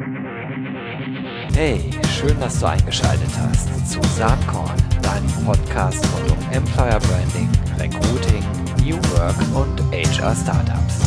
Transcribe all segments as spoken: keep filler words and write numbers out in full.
Hey, schön, dass du eingeschaltet hast zu Saatkorn, deinem Podcast rund um Employer Branding, Recruiting, New Work und H R Startups.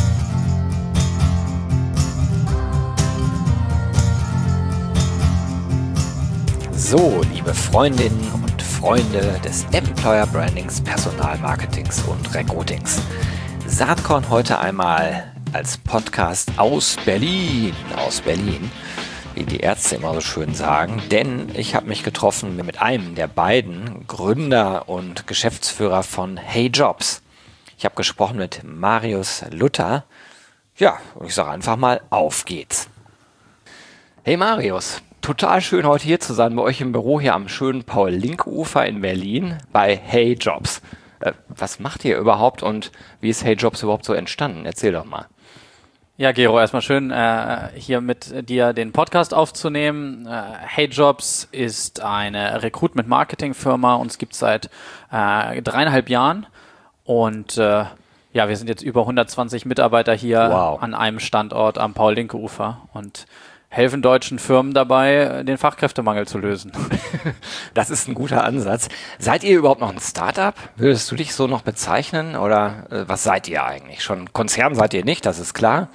So, liebe Freundinnen und Freunde des Employer Brandings, Personalmarketings und Recruitings. Saatkorn heute einmal als Podcast aus Berlin, aus Berlin, wie die Ärzte immer so schön sagen, denn ich habe mich getroffen mit einem der beiden Gründer und Geschäftsführer von Hey Jobs. Ich habe gesprochen mit Marius Luther. Ja, und ich sage einfach mal, auf geht's. Hey Marius, total schön heute hier zu sein bei euch im Büro hier am schönen Paul-Link-Ufer in Berlin bei Hey Jobs. Äh, was macht ihr überhaupt und wie ist Hey Jobs überhaupt so entstanden? Erzähl doch mal. Ja, Gero, erstmal schön, äh, hier mit dir den Podcast aufzunehmen. Äh, Hey Jobs ist eine Recruitment-Marketing-Firma. Uns gibt es seit äh, dreieinhalb Jahren. Und äh, ja, wir sind jetzt über hundertzwanzig Mitarbeiter hier wow. an einem Standort am Paul-Linke-Ufer und helfen deutschen Firmen dabei, den Fachkräftemangel zu lösen. Das ist ein guter Ansatz. Seid ihr überhaupt noch ein Startup? Würdest du dich so noch bezeichnen? Oder äh, was seid ihr eigentlich? Schon Konzern seid ihr nicht, das ist klar.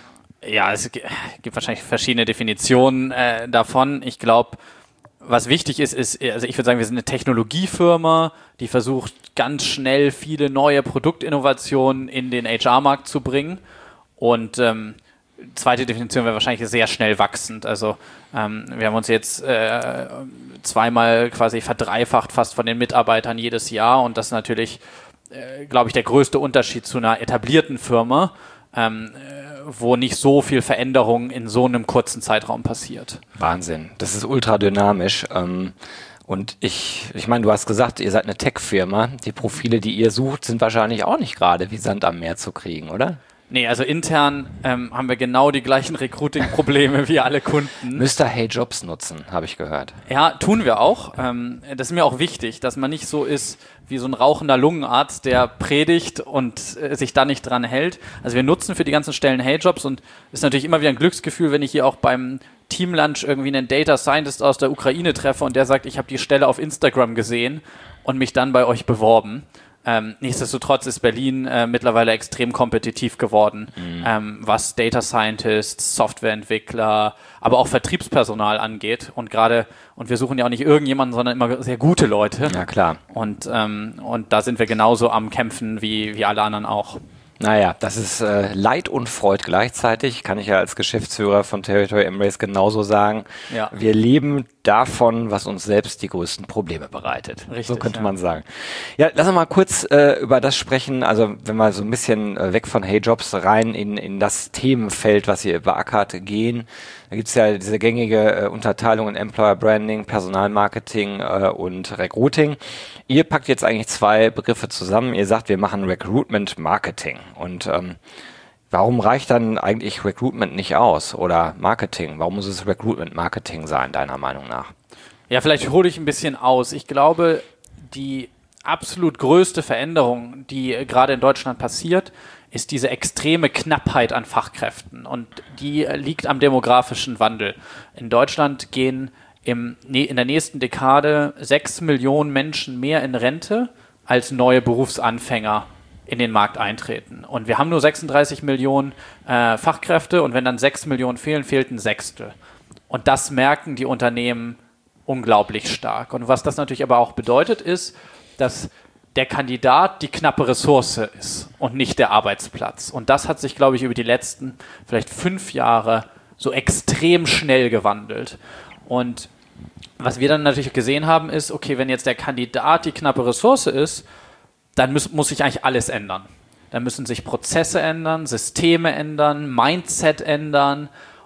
Ja, es gibt wahrscheinlich verschiedene Definitionen äh, davon. Ich glaube, was wichtig ist, ist, also ich würde sagen, wir sind eine Technologiefirma, die versucht, ganz schnell viele neue Produktinnovationen in den H R-Markt zu bringen. Und ähm, zweite Definition wäre wahrscheinlich sehr schnell wachsend. Also ähm, wir haben uns jetzt äh, zweimal quasi verdreifacht fast von den Mitarbeitern jedes Jahr und das ist natürlich, äh, glaube ich, der größte Unterschied zu einer etablierten Firma, ähm, äh, wo nicht so viel Veränderung in so einem kurzen Zeitraum passiert. Wahnsinn, das ist ultra dynamisch. Ähm Und ich, ich meine, du hast gesagt, ihr seid eine Tech-Firma. Die Profile, die ihr sucht, sind wahrscheinlich auch nicht gerade wie Sand am Meer zu kriegen, oder? Nee, also intern ähm, haben wir genau die gleichen Recruiting-Probleme wie alle Kunden. Müsst ihr Hey Jobs nutzen, habe ich gehört. Ja, tun wir auch. Ähm, das ist mir auch wichtig, dass man nicht so ist wie so ein rauchender Lungenarzt, der predigt und äh, sich da nicht dran hält. Also wir nutzen für die ganzen Stellen Hey Jobs und es ist natürlich immer wieder ein Glücksgefühl, wenn ich hier auch beim Teamlunch irgendwie einen Data Scientist aus der Ukraine treffe und der sagt, ich habe die Stelle auf Instagram gesehen und mich dann bei euch beworben. Ähm, nichtsdestotrotz ist Berlin äh, mittlerweile extrem kompetitiv geworden, mhm. ähm, was Data Scientists, Softwareentwickler, aber auch Vertriebspersonal angeht. Und gerade, und wir suchen ja auch nicht irgendjemanden, sondern immer sehr gute Leute. Ja, klar. Und, ähm, und da sind wir genauso am Kämpfen wie, wie alle anderen auch. Naja, das ist äh, Leid und Freud gleichzeitig, kann ich ja als Geschäftsführer von Territory Embrace genauso sagen. Ja. Wir leben davon, was uns selbst die größten Probleme bereitet. Richtig, so könnte ja. man sagen. Ja, lass uns mal kurz äh, über das sprechen, also wenn wir so ein bisschen äh, weg von Hey Jobs rein in, in das Themenfeld, was ihr beackert, gehen. Da gibt's ja diese gängige äh, Unterteilung in Employer Branding, Personalmarketing äh, und Recruiting. Ihr packt jetzt eigentlich zwei Begriffe zusammen. Ihr sagt, wir machen Recruitment Marketing. Und ähm, warum reicht dann eigentlich Recruitment nicht aus oder Marketing? Warum muss es Recruitment Marketing sein, deiner Meinung nach? Ja, vielleicht hole ich ein bisschen aus. Ich glaube, die absolut größte Veränderung, die gerade in Deutschland passiert, ist diese extreme Knappheit an Fachkräften. Und die liegt am demografischen Wandel. In Deutschland gehen im, in der nächsten Dekade sechs Millionen Menschen mehr in Rente als neue Berufsanfänger in den Markt eintreten. Und wir haben nur sechsunddreißig Millionen äh, Fachkräfte und wenn dann sechs Millionen fehlen, fehlt ein Sechstel. Und das merken die Unternehmen unglaublich stark. Und was das natürlich aber auch bedeutet, ist, dass der Kandidat die knappe Ressource ist und nicht der Arbeitsplatz. Und das hat sich, glaube ich, über die letzten vielleicht fünf Jahre so extrem schnell gewandelt. Und was wir dann natürlich gesehen haben, ist, okay, wenn jetzt der Kandidat die knappe Ressource ist, dann muss, muss sich eigentlich alles ändern. Dann müssen sich Prozesse ändern, Systeme ändern, Mindset ändern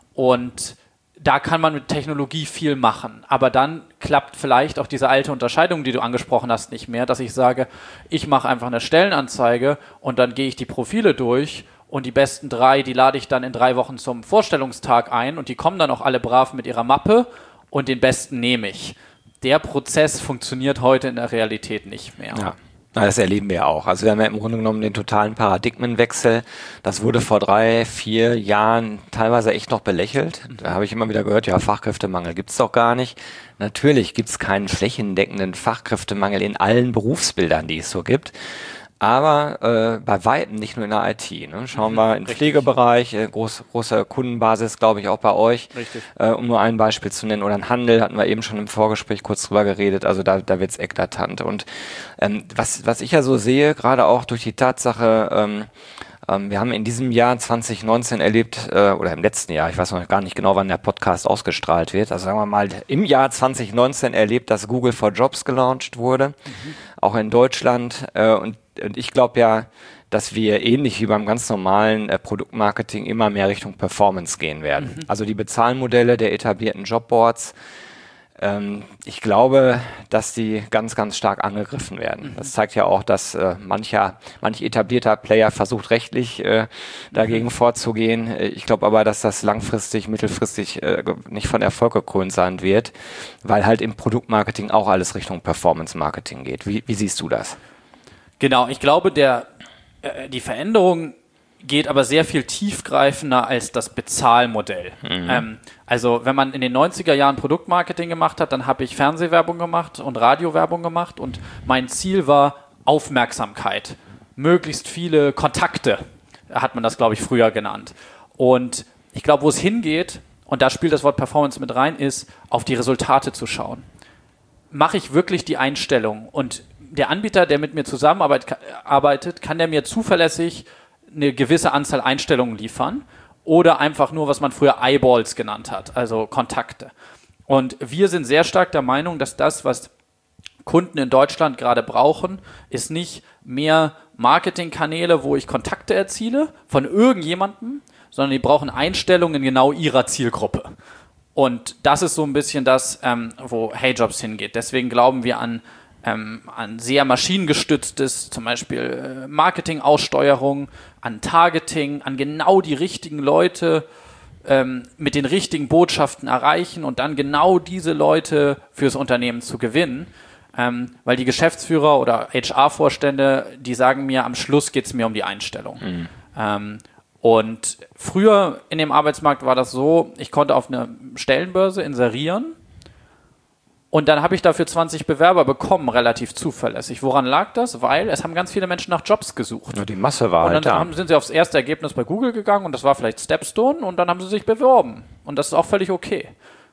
und da kann man mit Technologie viel machen. Aber dann klappt vielleicht auch diese alte Unterscheidung, die du angesprochen hast, nicht mehr, dass ich sage, ich mache einfach eine Stellenanzeige und dann gehe ich die Profile durch und die besten drei, die lade ich dann in drei Wochen zum Vorstellungstag ein und die kommen dann auch alle brav mit ihrer Mappe und den besten nehme ich. Der Prozess funktioniert heute in der Realität nicht mehr. Ja. Das erleben wir auch. Also wir haben ja im Grunde genommen den totalen Paradigmenwechsel. Das wurde vor drei, vier Jahren teilweise echt noch belächelt. Da habe ich immer wieder gehört, ja, Fachkräftemangel gibt's doch gar nicht. Natürlich gibt's keinen flächendeckenden Fachkräftemangel in allen Berufsbildern, die es so gibt. Aber äh, bei Weitem nicht nur in der I T. Ne? Schauen wir mhm, in den Pflegebereich, äh, groß, große Kundenbasis, glaube ich, auch bei euch. Richtig. Äh, um nur ein Beispiel zu nennen. Oder ein Handel, hatten wir eben schon im Vorgespräch kurz drüber geredet. Also da, da wird's eklatant. Und ähm, was, was ich ja so sehe, gerade auch durch die Tatsache, ähm, ähm, wir haben in diesem Jahr zwanzig neunzehn erlebt, äh, oder im letzten Jahr, ich weiß noch gar nicht genau, wann der Podcast ausgestrahlt wird, also sagen wir mal, im Jahr zwanzig neunzehn erlebt, dass Google for Jobs gelauncht wurde, mhm. auch in Deutschland. Äh, und Und ich glaube ja, dass wir ähnlich wie beim ganz normalen äh, Produktmarketing immer mehr Richtung Performance gehen werden. Mhm. Also die Bezahlmodelle der etablierten Jobboards, ähm, ich glaube, dass die ganz, ganz stark angegriffen werden. Mhm. Das zeigt ja auch, dass äh, mancher, manch etablierter Player versucht, rechtlich äh, dagegen mhm. vorzugehen. Ich glaube aber, dass das langfristig, mittelfristig äh, nicht von Erfolg gekrönt sein wird, weil halt im Produktmarketing auch alles Richtung Performance-Marketing geht. Wie, wie siehst du das? Genau, ich glaube, der, äh, die Veränderung geht aber sehr viel tiefgreifender als das Bezahlmodell. Mhm. Ähm, also wenn man in den neunziger Jahren Produktmarketing gemacht hat, dann habe ich Fernsehwerbung gemacht und Radiowerbung gemacht und mein Ziel war Aufmerksamkeit. Möglichst viele Kontakte, hat man das, glaube ich, früher genannt. Und ich glaube, wo es hingeht, und da spielt das Wort Performance mit rein, ist, auf die Resultate zu schauen. Mache ich wirklich die Einstellung? Und der Anbieter, der mit mir zusammenarbeitet, kann der mir zuverlässig eine gewisse Anzahl Einstellungen liefern oder einfach nur, was man früher Eyeballs genannt hat, also Kontakte. Und wir sind sehr stark der Meinung, dass das, was Kunden in Deutschland gerade brauchen, ist nicht mehr Marketingkanäle, wo ich Kontakte erziele von irgendjemandem, sondern die brauchen Einstellungen genau ihrer Zielgruppe. Und das ist so ein bisschen das, ähm, wo HeyJobs hingeht. Deswegen glauben wir an Ähm, an sehr maschinengestütztes, zum Beispiel äh, Marketing-Aussteuerung, an Targeting, an genau die richtigen Leute ähm, mit den richtigen Botschaften erreichen und dann genau diese Leute fürs Unternehmen zu gewinnen. Ähm, weil die Geschäftsführer oder H R-Vorstände, die sagen mir, am Schluss geht es mir um die Einstellung. Mhm. Ähm, und früher in dem Arbeitsmarkt war das so, ich konnte auf eine Stellenbörse inserieren. Und dann habe ich dafür zwanzig Bewerber bekommen, relativ zuverlässig. Woran lag das? Weil es haben ganz viele Menschen nach Jobs gesucht. Ja, die Masse war und halt dann da. Haben, sind sie aufs erste Ergebnis bei Google gegangen und das war vielleicht Stepstone und dann haben sie sich beworben. Und das ist auch völlig okay.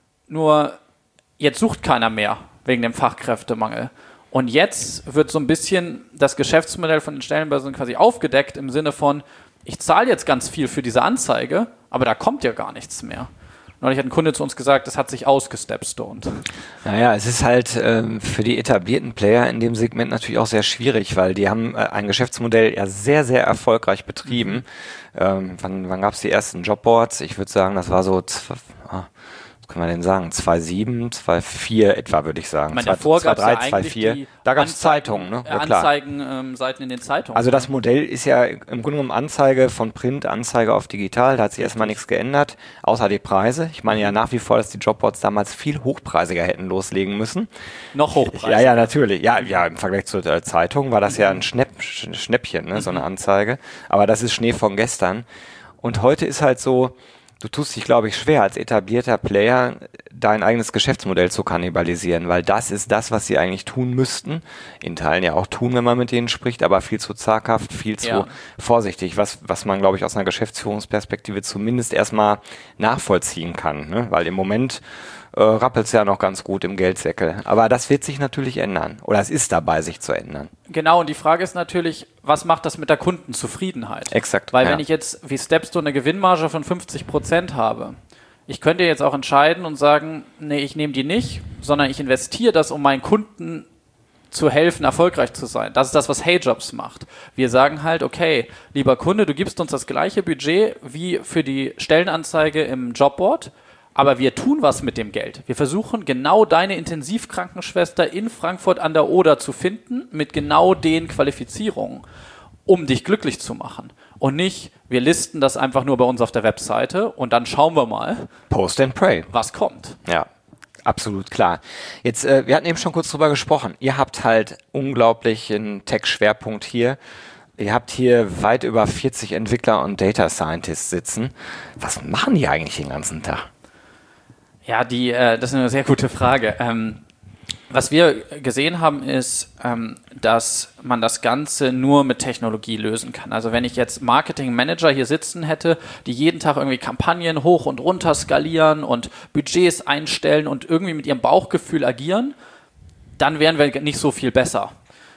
Nur jetzt sucht keiner mehr wegen dem Fachkräftemangel. Und jetzt wird so ein bisschen das Geschäftsmodell von den Stellenbörsen quasi aufgedeckt im Sinne von, ich zahle jetzt ganz viel für diese Anzeige, aber da kommt ja gar nichts mehr. Neulich hat ein Kunde zu uns gesagt, das hat sich ausgestepstoned. Naja, es ist halt ähm, für die etablierten Player in dem Segment natürlich auch sehr schwierig, weil die haben äh, ein Geschäftsmodell ja sehr, sehr erfolgreich betrieben. Mhm. Ähm, wann wann gab es die ersten Jobboards? Ich würde sagen, das war so, zw- ah, was kann man denn sagen, zwei Komma sieben, zwei Komma vier etwa, würde ich sagen. Ich meine, davor gab es ja eigentlich die Da gab es Zeitungen, ne? Ja, Anzeigenseiten ähm, in den Zeitungen. Also das Modell ist ja im Grunde genommen Anzeige von Print, Anzeige auf digital. Da hat sich Richtig. erstmal nichts geändert, außer die Preise. Ich meine ja nach wie vor, dass die Jobboards damals viel hochpreisiger hätten loslegen müssen. Noch hochpreisiger? Ja, ja, natürlich. Ja, ja, im Vergleich zur äh, Zeitung war das mhm. ja ein Schnäpp, Schnäppchen, ne? Mhm. so eine Anzeige. Aber das ist Schnee von gestern. Und heute ist halt so, du tust dich, glaube ich, schwer als etablierter Player dein eigenes Geschäftsmodell zu kannibalisieren, weil das ist das, was sie eigentlich tun müssten. In Teilen ja auch tun, wenn man mit denen spricht, aber viel zu zaghaft, viel zu ja. vorsichtig, was was man, glaube ich, aus einer Geschäftsführungsperspektive zumindest erstmal nachvollziehen kann, ne? Weil im Moment äh, rappelt es ja noch ganz gut im Geldsäckel. Aber das wird sich natürlich ändern. Oder es ist dabei, sich zu ändern. Genau, und die Frage ist natürlich, was macht das mit der Kundenzufriedenheit? Exakt. Weil ja. wenn ich jetzt wie Stepstone eine Gewinnmarge von fünfzig Prozent habe, ich könnte jetzt auch entscheiden und sagen, nee, ich nehme die nicht, sondern ich investiere das, um meinen Kunden zu helfen, erfolgreich zu sein. Das ist das, was HeyJobs macht. Wir sagen halt, okay, lieber Kunde, du gibst uns das gleiche Budget wie für die Stellenanzeige im Jobboard, aber wir tun was mit dem Geld. Wir versuchen genau deine Intensivkrankenschwester in Frankfurt an der Oder zu finden mit genau den Qualifizierungen, um dich glücklich zu machen. Und nicht, wir listen das einfach nur bei uns auf der Webseite und dann schauen wir mal, Post and pray, was kommt. Ja. Absolut klar. Jetzt, äh, wir hatten eben schon kurz drüber gesprochen. Ihr habt halt unglaublichen Tech-Schwerpunkt hier. Ihr habt hier weit über vierzig Entwickler und Data Scientists sitzen. Was machen die eigentlich den ganzen Tag? Ja, die, äh, das ist eine sehr gute Frage. Ähm, was wir gesehen haben, ist, ähm, dass man das Ganze nur mit Technologie lösen kann. Also wenn ich jetzt Marketing-Manager hier sitzen hätte, die jeden Tag irgendwie Kampagnen hoch und runter skalieren und Budgets einstellen und irgendwie mit ihrem Bauchgefühl agieren, dann wären wir nicht so viel besser.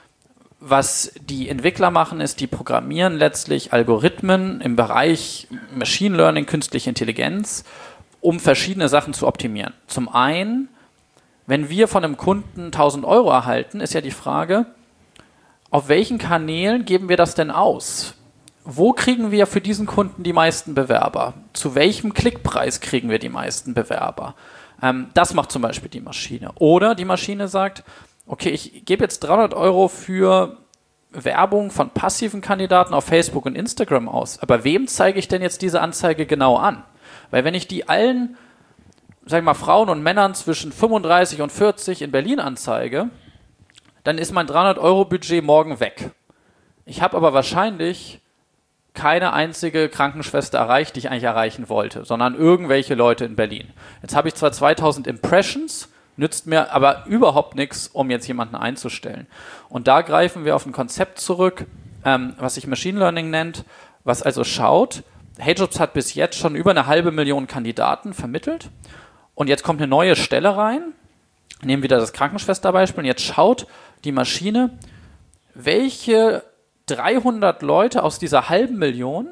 Was die Entwickler machen, ist, die programmieren letztlich Algorithmen im Bereich Machine Learning, künstliche Intelligenz, um verschiedene Sachen zu optimieren. Zum einen, wenn wir von einem Kunden tausend Euro erhalten, ist ja die Frage, auf welchen Kanälen geben wir das denn aus? Wo kriegen wir für diesen Kunden die meisten Bewerber? Zu welchem Klickpreis kriegen wir die meisten Bewerber? Ähm, das macht zum Beispiel die Maschine. Oder die Maschine sagt, okay, ich gebe jetzt dreihundert Euro für Werbung von passiven Kandidaten auf Facebook und Instagram aus. Aber wem zeige ich denn jetzt diese Anzeige genau an? Weil wenn ich die allen, sag ich mal, Frauen und Männern zwischen fünfunddreißig und vierzig in Berlin anzeige, dann ist mein dreihundert Euro Budget morgen weg. Ich habe aber wahrscheinlich keine einzige Krankenschwester erreicht, die ich eigentlich erreichen wollte, sondern irgendwelche Leute in Berlin. Jetzt habe ich zwar zweitausend Impressions, nützt mir aber überhaupt nichts, um jetzt jemanden einzustellen. Und da greifen wir auf ein Konzept zurück, ähm, was sich Machine Learning nennt, was also schaut, HeyJobs hat bis jetzt schon über eine halbe Million Kandidaten vermittelt und jetzt kommt eine neue Stelle rein, nehmen wieder das Krankenschwesterbeispiel und jetzt schaut die Maschine, welche dreihundert Leute aus dieser halben Million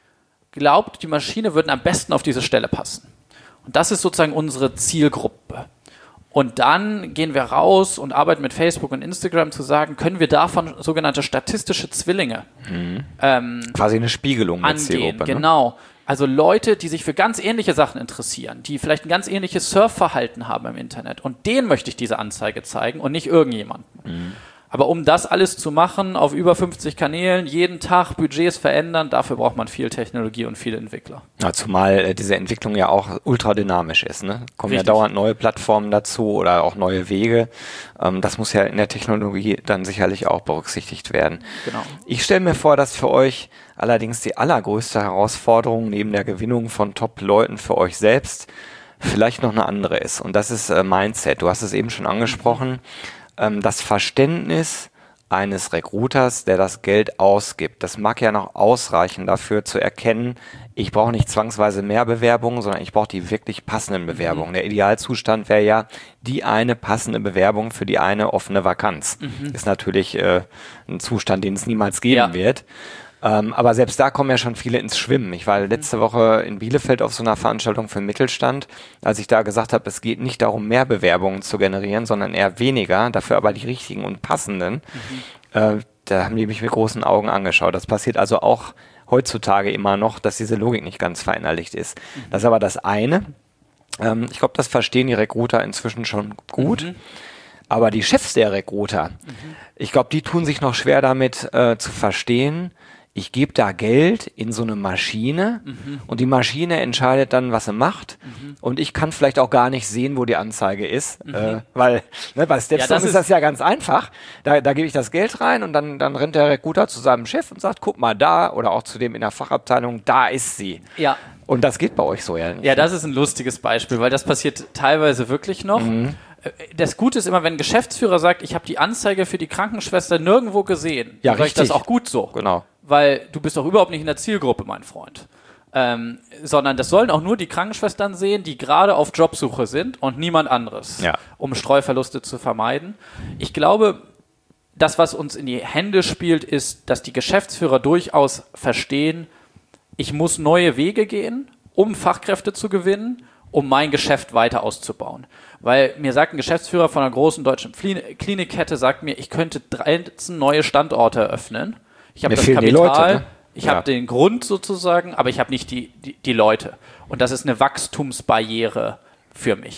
glaubt, die Maschine würden am besten auf diese Stelle passen. Und das ist sozusagen unsere Zielgruppe. Und dann gehen wir raus und arbeiten mit Facebook und Instagram zu sagen, können wir davon sogenannte statistische Zwillinge Mhm. ähm, Quasi eine Spiegelung der angehen. Zielgruppe. Ne? Genau. Also Leute, die sich für ganz ähnliche Sachen interessieren, die vielleicht ein ganz ähnliches Surfverhalten haben im Internet. Und denen möchte ich diese Anzeige zeigen und nicht irgendjemanden. Mhm. Aber um das alles zu machen, auf über fünfzig Kanälen, jeden Tag Budgets verändern, dafür braucht man viel Technologie und viele Entwickler. Ja, zumal äh, diese Entwicklung ja auch ultra dynamisch ist. Ne? Kommen Richtig. ja dauernd neue Plattformen dazu oder auch neue Wege. Ähm, das muss ja in der Technologie dann sicherlich auch berücksichtigt werden. Genau. Ich stelle mir vor, dass für euch allerdings die allergrößte Herausforderung neben der Gewinnung von Top-Leuten für euch selbst vielleicht noch eine andere ist. Und das ist äh, Mindset. Du hast es eben schon angesprochen. Ähm, das Verständnis eines Recruiters, der das Geld ausgibt, das mag ja noch ausreichen dafür zu erkennen, ich brauche nicht zwangsweise mehr Bewerbungen, sondern ich brauche die wirklich passenden Bewerbungen. Mhm. Der Idealzustand wäre ja die eine passende Bewerbung für die eine offene Vakanz. Mhm. Ist natürlich äh, ein Zustand, den es niemals geben ja. wird. Ähm, aber selbst da kommen ja schon viele ins Schwimmen. Ich war letzte Woche in Bielefeld auf so einer Veranstaltung für den Mittelstand, als ich da gesagt habe, es geht nicht darum, mehr Bewerbungen zu generieren, sondern eher weniger, dafür aber die richtigen und passenden. Mhm. Äh, da haben die mich mit großen Augen angeschaut. Das passiert also auch heutzutage immer noch, dass diese Logik nicht ganz verinnerlicht ist. Mhm. Das ist aber das eine. Ähm, ich glaube, das verstehen die Recruiter inzwischen schon gut. Mhm. Aber die Chefs der Recruiter, mhm. ich glaube, die tun sich noch schwer damit äh, zu verstehen, ich gebe da Geld in so eine Maschine mhm. und die Maschine entscheidet dann, was sie macht mhm. und ich kann vielleicht auch gar nicht sehen, wo die Anzeige ist, mhm. äh, weil ne, bei Stepstone ja, ist, ist das ja ganz einfach. Da, da gebe ich das Geld rein und dann, dann rennt der Recruiter zu seinem Chef und sagt, guck mal da oder auch zu dem in der Fachabteilung, da ist sie. Ja. Und das geht bei euch so ja nicht. Ja, das ist ein lustiges Beispiel, weil das passiert teilweise wirklich noch. Mhm. Das Gute ist immer, wenn ein Geschäftsführer sagt, ich habe die Anzeige für die Krankenschwester nirgendwo gesehen, ja, dann sage ich das auch gut so. Genau. Weil du bist doch überhaupt nicht in der Zielgruppe, mein Freund. Ähm, sondern das sollen auch nur die Krankenschwestern sehen, die gerade auf Jobsuche sind und niemand anderes, ja. um Streuverluste zu vermeiden. Ich glaube, das, was uns in die Hände spielt, ist, dass die Geschäftsführer durchaus verstehen, ich muss neue Wege gehen, um Fachkräfte zu gewinnen, um mein Geschäft weiter auszubauen. Weil mir sagt ein Geschäftsführer von einer großen deutschen Klinikkette, sagt mir, ich könnte dreizehn neue Standorte eröffnen. Ich habe das Kapital, Leute, ne? ich ja. habe den Grund sozusagen, aber ich habe nicht die, die, die Leute. Und das ist eine Wachstumsbarriere für mich.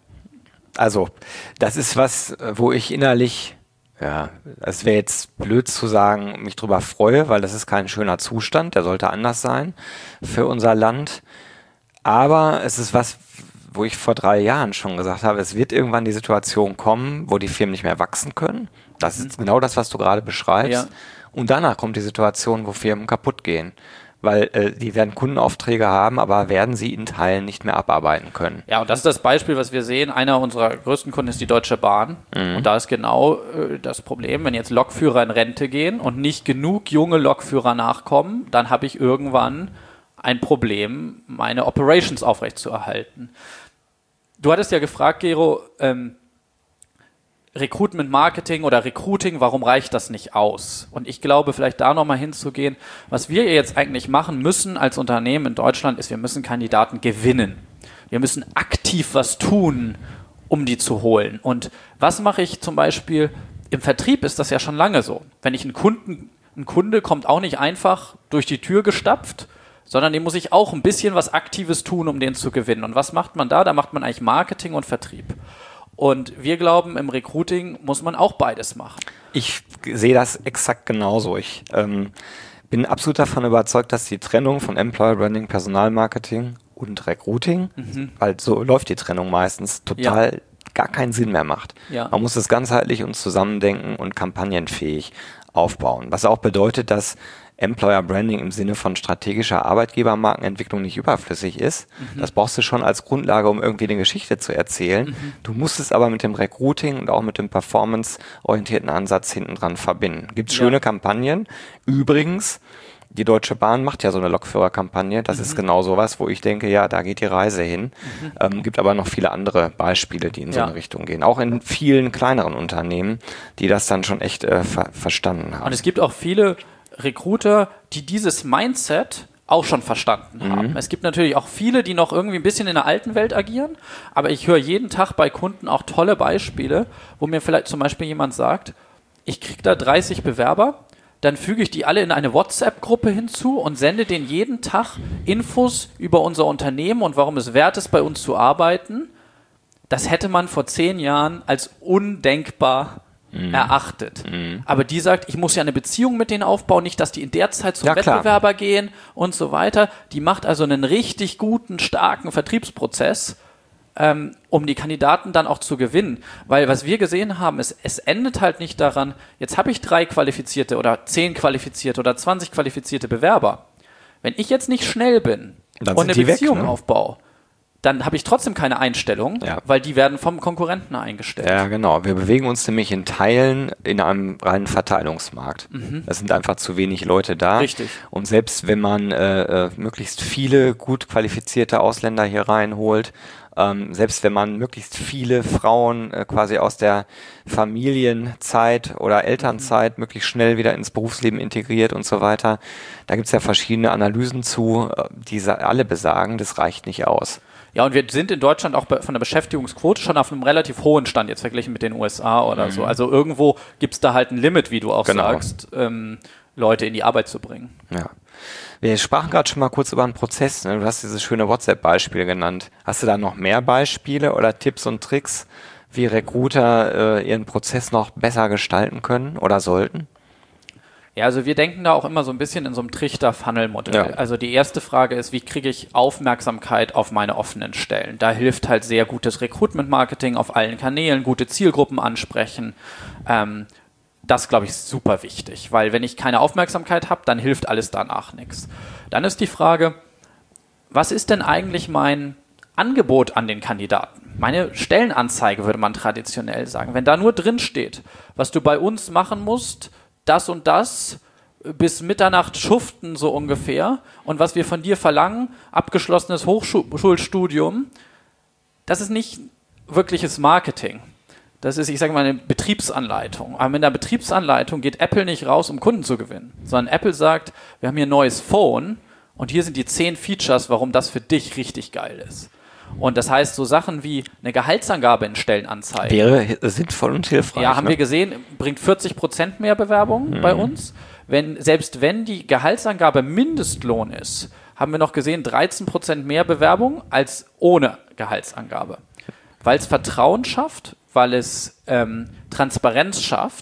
Also, das ist was, wo ich innerlich, ja, es wäre jetzt blöd zu sagen, mich drüber freue, weil das ist kein schöner Zustand, der sollte anders sein für unser Land. Aber es ist was, wo ich vor drei Jahren schon gesagt habe, es wird irgendwann die Situation kommen, wo die Firmen nicht mehr wachsen können. Das mhm. ist genau das, was du gerade beschreibst. Ja. Und danach kommt die Situation, wo Firmen kaputt gehen. Weil äh, die werden Kundenaufträge haben, aber werden sie in Teilen nicht mehr abarbeiten können. Ja, und das ist das Beispiel, was wir sehen. Einer unserer größten Kunden ist die Deutsche Bahn. Mhm. Und da ist genau äh, das Problem, wenn jetzt Lokführer in Rente gehen und nicht genug junge Lokführer nachkommen, dann habe ich irgendwann ein Problem, meine Operations aufrechtzuerhalten. Du hattest ja gefragt, Gero, ähm, Recruitment Marketing oder Recruiting, warum reicht das nicht aus? Und ich glaube, vielleicht da nochmal hinzugehen, was wir jetzt eigentlich machen müssen als Unternehmen in Deutschland, ist, wir müssen Kandidaten gewinnen. Wir müssen aktiv was tun, um die zu holen. Und was mache ich zum Beispiel, im Vertrieb ist das ja schon lange so. Wenn ich einen Kunden, ein Kunde kommt auch nicht einfach durch die Tür gestapft, sondern dem muss ich auch ein bisschen was Aktives tun, um den zu gewinnen. Und was macht man da? Da macht man eigentlich Marketing und Vertrieb. Und wir glauben, im Recruiting muss man auch beides machen. Ich sehe das exakt genauso. Ich ähm, bin absolut davon überzeugt, dass die Trennung von Employer Branding, Personalmarketing und Recruiting, mhm. weil so läuft die Trennung meistens, total ja. gar keinen Sinn mehr macht. Ja. Man muss es ganzheitlich und zusammendenken und kampagnenfähig aufbauen. Was auch bedeutet, dass Employer Branding im Sinne von strategischer Arbeitgebermarkenentwicklung nicht überflüssig ist. Mhm. Das brauchst du schon als Grundlage, um irgendwie eine Geschichte zu erzählen. Mhm. Du musst es aber mit dem Recruiting und auch mit dem performance-orientierten Ansatz hinten dran verbinden. Gibt ja. schöne Kampagnen. Übrigens, die Deutsche Bahn macht ja so eine Lokführerkampagne. Das mhm. ist genau sowas, wo ich denke, ja, da geht die Reise hin. Mhm. Ähm, gibt aber noch viele andere Beispiele, die in so ja. eine Richtung gehen. Auch in vielen kleineren Unternehmen, die das dann schon echt äh, ver- verstanden haben. Und es gibt auch viele Recruiter, die dieses Mindset auch schon verstanden haben. Mhm. Es gibt natürlich auch viele, die noch irgendwie ein bisschen in der alten Welt agieren, aber ich höre jeden Tag bei Kunden auch tolle Beispiele, wo mir vielleicht zum Beispiel jemand sagt, ich kriege da dreißig Bewerber, dann füge ich die alle in eine WhatsApp-Gruppe hinzu und sende denen jeden Tag Infos über unser Unternehmen und warum es wert ist, bei uns zu arbeiten. Das hätte man vor zehn Jahren als undenkbar Mhm. erachtet. Mhm. Aber die sagt, ich muss ja eine Beziehung mit denen aufbauen, nicht, dass die in der Zeit zum ja, Wettbewerber klar. gehen und so weiter. Die macht also einen richtig guten, starken Vertriebsprozess, ähm, um die Kandidaten dann auch zu gewinnen. Weil was wir gesehen haben, ist, es endet halt nicht daran, jetzt habe ich drei qualifizierte oder zehn qualifizierte oder zwanzig qualifizierte Bewerber. Wenn ich jetzt nicht schnell bin dann und eine Beziehung weg, ne? aufbaue, dann habe ich trotzdem keine Einstellung, ja. weil die werden vom Konkurrenten eingestellt. Ja, genau. Wir bewegen uns nämlich in Teilen in einem reinen Verteilungsmarkt. Mhm. Es sind einfach zu wenig Leute da. Richtig. Und selbst wenn man äh, möglichst viele gut qualifizierte Ausländer hier reinholt, ähm, selbst wenn man möglichst viele Frauen äh, quasi aus der Familienzeit oder Elternzeit mhm. möglichst schnell wieder ins Berufsleben integriert und so weiter, da gibt es ja verschiedene Analysen zu, die alle besagen, das reicht nicht aus. Ja, und wir sind in Deutschland auch von der Beschäftigungsquote schon auf einem relativ hohen Stand, jetzt verglichen mit den U S A oder mhm. so. Also irgendwo gibt es da halt ein Limit, wie du auch genau. sagst, ähm, Leute in die Arbeit zu bringen. Ja. Wir sprachen gerade schon mal kurz über einen Prozess. Ne? Du hast dieses schöne WhatsApp-Beispiel genannt. Hast du da noch mehr Beispiele oder Tipps und Tricks, wie Recruiter äh, ihren Prozess noch besser gestalten können oder sollten? Ja, also wir denken da auch immer so ein bisschen in so einem Trichter-Funnel-Modell. Ja. Also die erste Frage ist, wie kriege ich Aufmerksamkeit auf meine offenen Stellen? Da hilft halt sehr gutes Recruitment-Marketing auf allen Kanälen, gute Zielgruppen ansprechen. Ähm, das, glaube ich, ist super wichtig, weil wenn ich keine Aufmerksamkeit habe, dann hilft alles danach nichts. Dann ist die Frage, was ist denn eigentlich mein Angebot an den Kandidaten? Meine Stellenanzeige, würde man traditionell sagen. Wenn da nur drin steht, was du bei uns machen musst, das und das, bis Mitternacht schuften so ungefähr und was wir von dir verlangen, abgeschlossenes Hochschulstudium, das ist nicht wirkliches Marketing. Das ist, ich sage mal, eine Betriebsanleitung. Aber mit einer Betriebsanleitung geht Apple nicht raus, um Kunden zu gewinnen, sondern Apple sagt, wir haben hier ein neues Phone und hier sind die zehn Features, warum das für dich richtig geil ist. Und das heißt, so Sachen wie eine Gehaltsangabe in Stellenanzeigen. Wäre sinnvoll und hilfreich. Ja, haben ne? wir gesehen, bringt vierzig Prozent mehr Bewerbungen mhm. bei uns. Wenn, selbst wenn die Gehaltsangabe Mindestlohn ist, haben wir noch gesehen, dreizehn Prozent mehr Bewerbungen als ohne Gehaltsangabe. Weil es Vertrauen schafft, weil es ähm, Transparenz schafft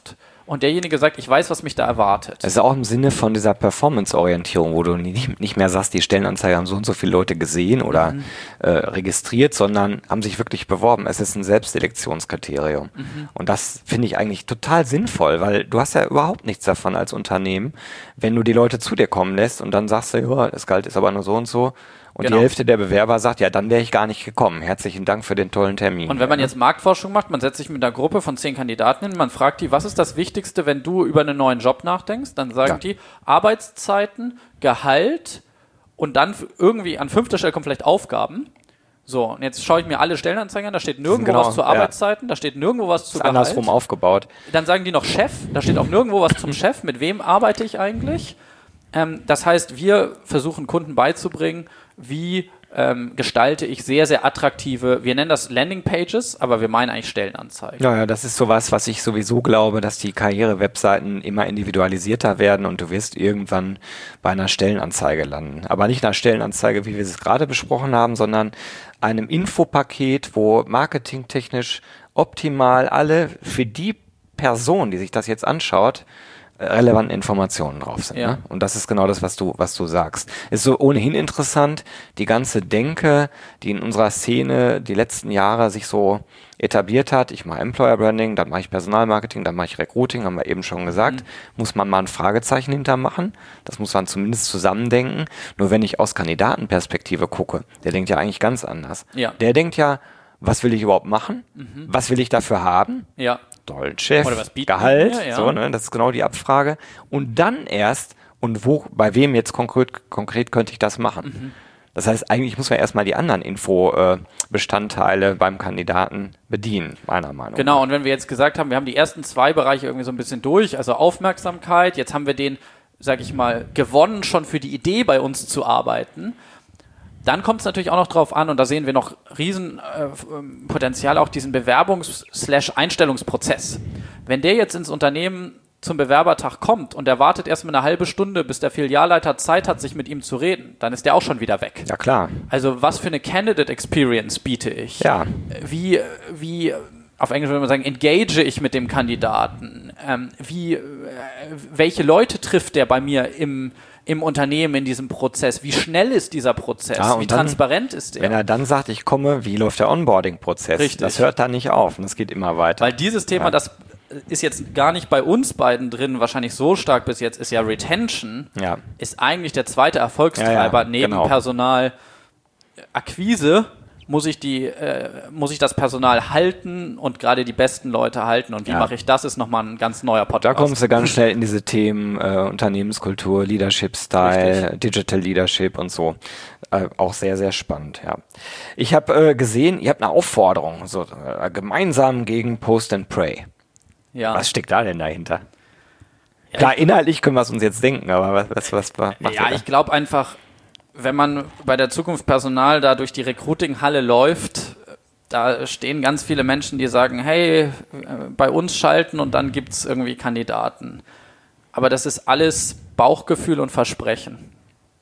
und derjenige sagt, ich weiß, was mich da erwartet. Das ist auch im Sinne von dieser Performance-Orientierung, wo du nicht, nicht mehr sagst, die Stellenanzeige haben so und so viele Leute gesehen oder mhm. äh, registriert, sondern haben sich wirklich beworben. Es ist ein Selbstselektionskriterium. Mhm. Und das finde ich eigentlich total sinnvoll, weil du hast ja überhaupt nichts davon als Unternehmen, wenn du die Leute zu dir kommen lässt und dann sagst du, ja, das Gehalt ist aber nur so und so. Und genau. die Hälfte der Bewerber sagt, ja, dann wäre ich gar nicht gekommen. Herzlichen Dank für den tollen Termin. Und wenn man jetzt Marktforschung macht, man setzt sich mit einer Gruppe von zehn Kandidaten hin, man fragt die, was ist das Wichtigste, wenn du über einen neuen Job nachdenkst? Dann sagen ja. die Arbeitszeiten, Gehalt und dann irgendwie an fünfter Stelle kommen vielleicht Aufgaben. So, und jetzt schaue ich mir alle Stellenanzeigen an, da steht nirgendwo genau, was zu Arbeitszeiten, ja. da steht nirgendwo was zu Gehalt. Andersrum aufgebaut. Dann sagen die noch Chef, da steht auch nirgendwo was zum Chef, mit wem arbeite ich eigentlich? Ähm, das heißt, wir versuchen Kunden beizubringen, wie ähm, gestalte ich sehr, sehr attraktive, wir nennen das Landingpages, aber wir meinen eigentlich Stellenanzeigen. Ja, ja, das ist sowas, was ich sowieso glaube, dass die Karriere-Webseiten immer individualisierter werden und du wirst irgendwann bei einer Stellenanzeige landen. Aber nicht einer Stellenanzeige, wie wir es gerade besprochen haben, sondern einem Infopaket, wo marketingtechnisch optimal alle für die Person, die sich das jetzt anschaut, relevanten Informationen drauf sind. Ja. Ne? Und das ist genau das, was du, was du sagst. Ist so ohnehin interessant, die ganze Denke, die in unserer Szene die letzten Jahre sich so etabliert hat. Ich mache Employer Branding, dann mache ich Personalmarketing, dann mache ich Recruiting, haben wir eben schon gesagt. Mhm. Muss man mal ein Fragezeichen hintermachen. Das muss man zumindest zusammendenken. Nur wenn ich aus Kandidatenperspektive gucke, der denkt ja eigentlich ganz anders. Ja. Der denkt ja, was will ich überhaupt machen? Mhm. Was will ich dafür haben? Ja. Tollen Chef, Gehalt, mir, ja. so, ne, das ist genau die Abfrage. Und dann erst, und wo, bei wem jetzt konkret, konkret könnte ich das machen? Mhm. Das heißt, eigentlich muss man erstmal die anderen Infobestandteile beim Kandidaten bedienen, meiner Meinung nach. Genau, und wenn wir jetzt gesagt haben, wir haben die ersten zwei Bereiche irgendwie so ein bisschen durch, also Aufmerksamkeit, jetzt haben wir den, sag ich mal, gewonnen, schon für die Idee bei uns zu arbeiten. Dann kommt es natürlich auch noch drauf an, und da sehen wir noch Riesenpotenzial, äh, auch diesen Bewerbungs-Einstellungsprozess. Wenn der jetzt ins Unternehmen zum Bewerbertag kommt und er wartet erstmal eine halbe Stunde, bis der Filialleiter Zeit hat, sich mit ihm zu reden, dann ist der auch schon wieder weg. Ja, klar. Also was für eine Candidate Experience biete ich? Ja. Wie, wie auf Englisch würde man sagen, engage ich mit dem Kandidaten? Ähm, wie, äh, welche Leute trifft der bei mir im im Unternehmen, in diesem Prozess? Wie schnell ist dieser Prozess? Ja, wie dann, transparent ist der? Wenn er dann sagt, ich komme, wie läuft der Onboarding-Prozess? Richtig. Das hört dann nicht auf und es geht immer weiter. Weil dieses Thema, ja. das ist jetzt gar nicht bei uns beiden drin, wahrscheinlich so stark bis jetzt, ist ja Retention, ja. ist eigentlich der zweite Erfolgstreiber ja, ja, neben genau. Personalakquise. Muss ich, die, äh, muss ich das Personal halten und gerade die besten Leute halten. Und wie ja. mache ich das, ist nochmal ein ganz neuer Podcast. Da kommst du ganz schnell in diese Themen äh, Unternehmenskultur, Leadership-Style, Richtig. Digital Leadership und so. Äh, auch sehr, sehr spannend, ja. Ich habe äh, gesehen, ihr habt eine Aufforderung, so äh, gemeinsam gegen Post and Pray. Ja. Was steckt da denn dahinter? Ja, Klar, inhaltlich können wir es uns jetzt denken, aber was, was, was macht Ja, ihr da? Ich glaube einfach, wenn man bei der Zukunft Personal da durch die Recruiting-Halle läuft, da stehen ganz viele Menschen, die sagen, hey, bei uns schalten und dann gibt es irgendwie Kandidaten. Aber das ist alles Bauchgefühl und Versprechen.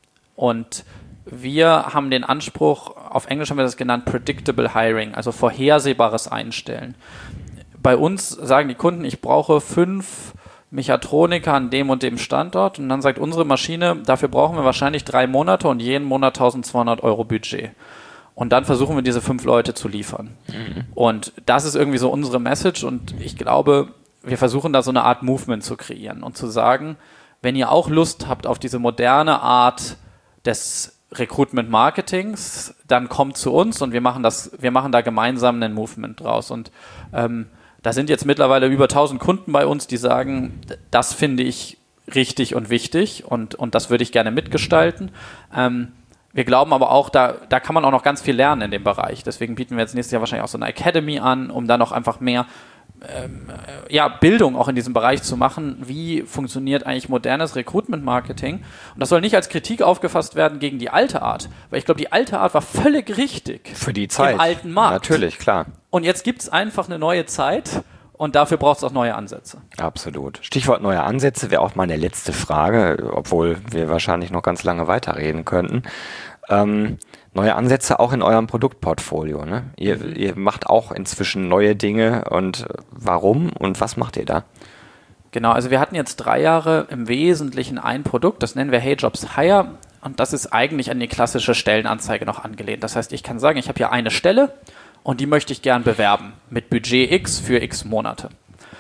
Und wir haben den Anspruch, auf Englisch haben wir das genannt, Predictable Hiring, also vorhersehbares Einstellen. Bei uns sagen die Kunden, ich brauche fünf Mechatroniker an dem und dem Standort, und dann sagt unsere Maschine, dafür brauchen wir wahrscheinlich drei Monate und jeden Monat eintausendzweihundert Euro Budget. Und dann versuchen wir, diese fünf Leute zu liefern. Mhm. Und das ist irgendwie so unsere Message, und ich glaube, wir versuchen da so eine Art Movement zu kreieren und zu sagen, wenn ihr auch Lust habt auf diese moderne Art des Recruitment-Marketings, dann kommt zu uns und wir machen das, wir machen da gemeinsam einen Movement draus. Und ähm, da sind jetzt mittlerweile über tausend Kunden bei uns, die sagen, das finde ich richtig und wichtig und, und das würde ich gerne mitgestalten. Ähm, wir glauben aber auch, da, da kann man auch noch ganz viel lernen in dem Bereich. Deswegen bieten wir jetzt nächstes Jahr wahrscheinlich auch so eine Academy an, um da noch einfach mehr ähm, ja, Bildung auch in diesem Bereich zu machen. Wie funktioniert eigentlich modernes Recruitment-Marketing? Und das soll nicht als Kritik aufgefasst werden gegen die alte Art, weil ich glaube, die alte Art war völlig richtig. Für die Zeit. Im alten Markt. Natürlich, klar. Und jetzt gibt es einfach eine neue Zeit und dafür braucht es auch neue Ansätze. Absolut. Stichwort neue Ansätze wäre auch meine letzte Frage, obwohl wir wahrscheinlich noch ganz lange weiterreden könnten. Ähm, neue Ansätze auch in eurem Produktportfolio, ne? Ihr, ihr macht auch inzwischen neue Dinge, und warum und was macht ihr da? Genau, also wir hatten jetzt drei Jahre im Wesentlichen ein Produkt, das nennen wir HeyJobs Hire und das ist eigentlich an die klassische Stellenanzeige noch angelehnt. Das heißt, ich kann sagen, ich habe hier eine Stelle und die möchte ich gern bewerben mit Budget X für X Monate.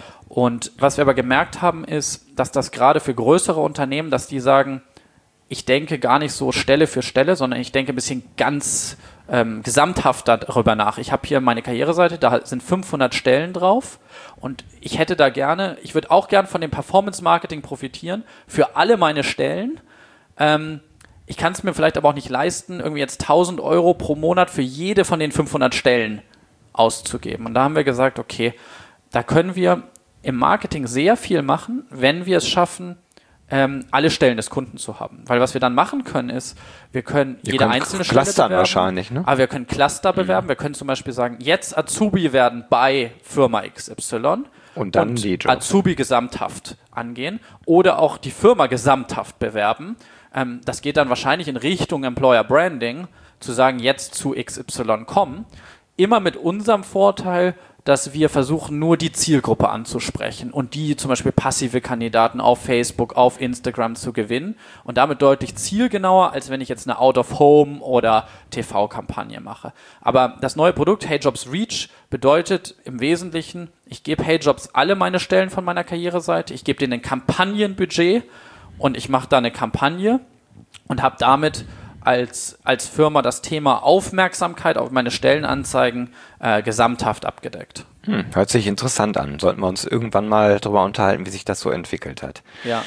Und was wir aber gemerkt haben, ist, dass das gerade für größere Unternehmen, dass die sagen, ich denke gar nicht so Stelle für Stelle, sondern ich denke ein bisschen ganz ähm, gesamthaft darüber nach. Ich habe hier meine Karriereseite, da sind fünfhundert Stellen drauf und ich hätte da gerne, ich würde auch gern von dem Performance-Marketing profitieren für alle meine Stellen. Ähm, ich kann es mir vielleicht aber auch nicht leisten, irgendwie jetzt tausend Euro pro Monat für jede von den fünfhundert Stellen auszugeben. Und da haben wir gesagt, okay, da können wir im Marketing sehr viel machen, wenn wir es schaffen, ähm, alle Stellen des Kunden zu haben. Weil was wir dann machen können, ist, wir können Ihr jede könnt einzelne Stelle clustern bewerben. wahrscheinlich, ne? Aber wir können Cluster bewerben. Wir können zum Beispiel sagen, jetzt Azubi werden bei Firma X Y. Und dann die Jobs. Azubi gesamthaft angehen. Oder auch die Firma gesamthaft bewerben. Ähm, das geht dann wahrscheinlich in Richtung Employer Branding, zu sagen, jetzt zu X Y kommen. Immer mit unserem Vorteil, dass wir versuchen, nur die Zielgruppe anzusprechen und die zum Beispiel passive Kandidaten auf Facebook, auf Instagram zu gewinnen und damit deutlich zielgenauer, als wenn ich jetzt eine Out-of-Home oder T V-Kampagne mache. Aber das neue Produkt HeyJobs Reach bedeutet im Wesentlichen, ich gebe HeyJobs alle meine Stellen von meiner Karriereseite, ich gebe denen ein Kampagnenbudget und ich mache da eine Kampagne und habe damit als, als Firma das Thema Aufmerksamkeit auf meine Stellenanzeigen äh, gesamthaft abgedeckt. Hm, hört sich interessant an. Sollten wir uns irgendwann mal darüber unterhalten, wie sich das so entwickelt hat. Ja.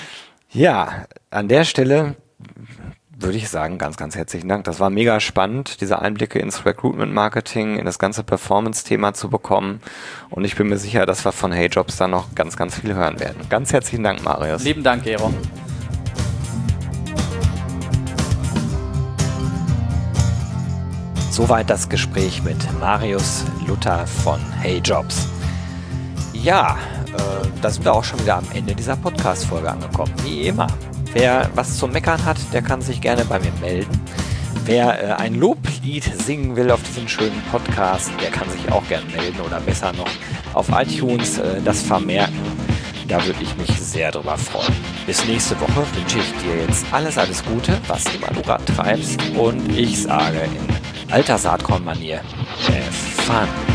Ja, an der Stelle würde ich sagen, ganz, ganz herzlichen Dank. Das war mega spannend, diese Einblicke ins Recruitment-Marketing, in das ganze Performance-Thema zu bekommen. Und ich bin mir sicher, dass wir von HeyJobs da noch ganz, ganz viel hören werden. Ganz herzlichen Dank, Marius. Lieben Dank, Gero. Soweit das Gespräch mit Marius Luther von HeyJobs. Ja, äh, da sind wir auch schon wieder am Ende dieser Podcast-Folge angekommen. Wie immer. Wer was zu meckern hat, der kann sich gerne bei mir melden. Wer äh, ein Loblied singen will auf diesen schönen Podcast, der kann sich auch gerne melden oder besser noch auf iTunes äh, das vermerken. Da würde ich mich sehr drüber freuen. Bis nächste Woche wünsche ich dir jetzt alles, alles Gute, was immer du gerade treibst. Und ich sage in alter Saatkorn-Manier, have fun.